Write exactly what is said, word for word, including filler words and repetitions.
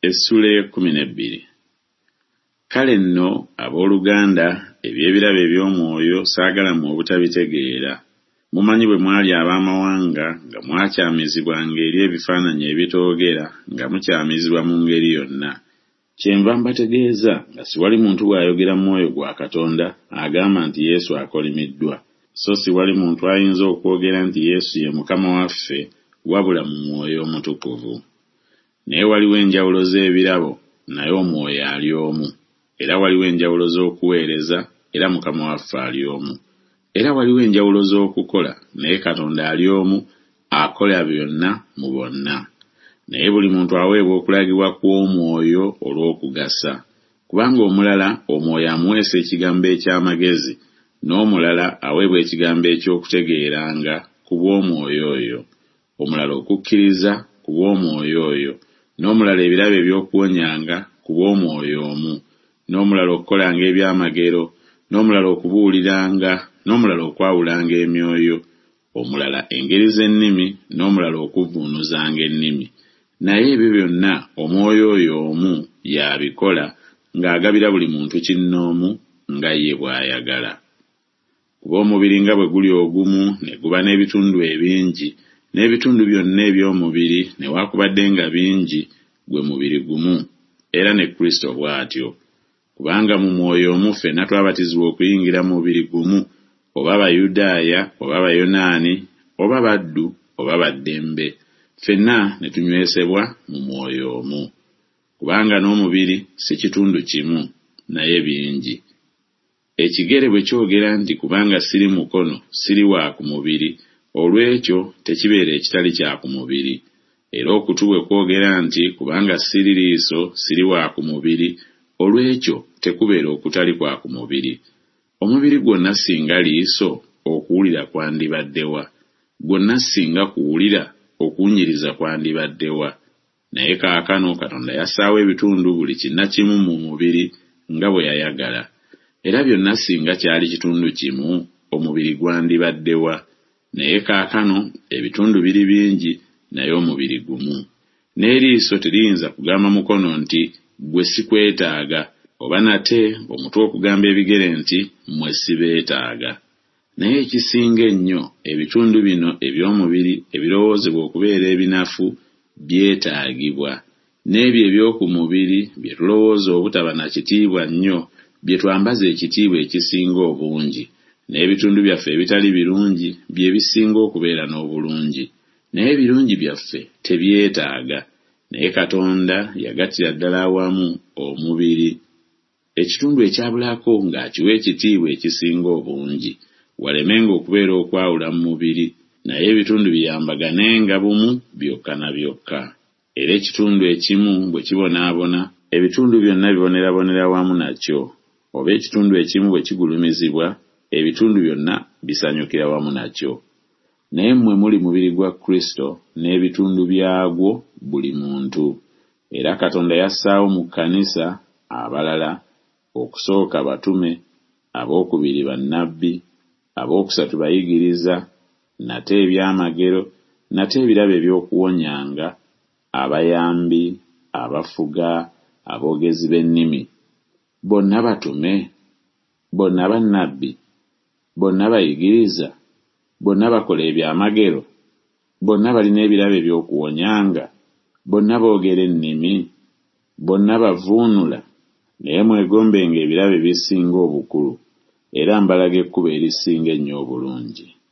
Essula y'ekkumi n'ebbiri. Kale nno abooluganda, eby'ebirabo eby'omwoyo saagala mu obutabitegeera. Mumanyi bwe mwali ab'amawanga nga mwakyamizibwanga eri ebifaananyi ebitoogera nga mukyamizibwa mu ngeri yonna. Kyenva mbategeeza nga siwali muntu bw'ayogera mu mwoyo gwa Katonda agamba nti Yesu akolimiddwa, so siwali muntu ayinza okwogera nti Yesu ye Mukama waffe wabula mu mwoyo omutukuvu. Naye waliwo enjawulo z'ebirabo, naye omwoyo ali omu. Era waliwo enjawulo z'okuweereza, era Mukama waffe ali omu. Era waliwo enjawulo z'okukola, naye Katonda ali omu, akola byonna mu bonna. Naye buli muntu aweebwa okulagibwa kw'omwoyo olw'okugasa. Kubanga omulala omwoyo amuweesa ekigambo eky'amagezi, n'omulala aweebwa ekigambo eky'okutegeeranga ku bw'omwoyo oyo. Omulala okukkiriza ku bw'omwoyo oyo, n'omulala ebirabo eby'okuwonyanga ku bw'omwoyo omu, n'omulala okukolanga ebyamagero, n'omulala okubuuliranga, n'omulala okwawulanga emyoyo, omulala engeri z'ennimi, n'omulala okuvvuunuzanga ennimi. Naye ebyo byonna omwoyo oyo omu y'abikola, ng'agabira buli muntu kinnoomu nga ye bw'ayagala. Kuba omubiri nga bwe guli ogumu ne guba n'ebitundu ebingi, n'ebitundu byonna eby'omubiri newaakubadde nga bingi, gwe mubiri gumu, era ne Kristo bw'atyo. Kubanga mu mwoyo omu ffenna twabatizibwa okuyingira mu mubiri gumu, oba Abayudaaya, oba Abayonaani, oba baddu, oba baddembe, ffenna ne tunywesebwa mu mwoyo omu. Kubanga n'omubiri si kitundu kimu, naye bingi. Ekigere bwe kyogera nti kubanga siri mukono, siri wa ku mubiri, olw'ekyo tekibeera ekitali kya ku mubiri. Era okutu bwe kwogera nti kubanga siri liiso, siri wa ku mubiri, olw'ekyo tekubeera okutali kwa ku mubiri. Omubiri gwonna singa liiso, okuwulira kwandibaddewa. Gwonna singa kuwulira, okuwunyiriza kwandibaddewa. Naye kaakano Katonda yassaawo ebitundu buli kinnakimu mu mubiri nga bwe yayagala. Era byonna singa kyali kitundu kimu, omubiri gwandibaddewa. Naye kaakano ebitundu biri bingi, naye omubiri gumu. N'eriiso teriyinza kugamba mukono nti gwe sikwetaaga, oba nate omutwe okugamba ebigere nti mmwe sibeetaaga. Naye ekisinga ennyo ebitundu bino eby'omubiri ebirowoozebwa okubeera ebinafu byetaagibwa. N'ebyo eby'oku mubiri bye tulowooza obutaba na kitiibwa nnyo bye twambaza ekitiibwa ekisinga obungi. N'ebitundu byaffe ebitali birungi bye bisinga okubeera n'obulungi. Naye ebirungi byaffe tebyetaaga. Naye Katonda yagattira ddala awamu omubiri. Ekitundu ekyabulako ng'akiwa ekitiibwa ekisinga obungi, walemenga okubeera okwawula mu mubiri, naye ebitundu biyambaganenga bumu byokka na byokka. Era ekitundu ekimu bwe kibonaabona, ebitundu byonna bibonerabonera wamu nakyo. Oba ekitundu ekimu bwe kigulumizibwa, ebitundu byonna bisanyukira wamu nakyo. Naye mmwe muli mubiri gwa Kristo n'ebitundu byagwo buli muntu. Era Katonda yassaawo mu kkanisa abalala, okusooka batume, abookubiri bannabbi, abookusatu bayigiriza, nate ebyamagero, nate ebirabo eby'okuwonyanga, abayambi, abafuga, aboogezi b'ennimi. Bonna batume, bonna bannabbi, bonna bayigiriza, bonna bakola ebyamagero, bonna balina ebirabo eby'okuwonyanga, bonna boogera ennimi, bonna bavuunula. Naye mwegombenga ebirabo ebisinga obukulu, era mbalaga ekkubo erisinga ennyo obulungi.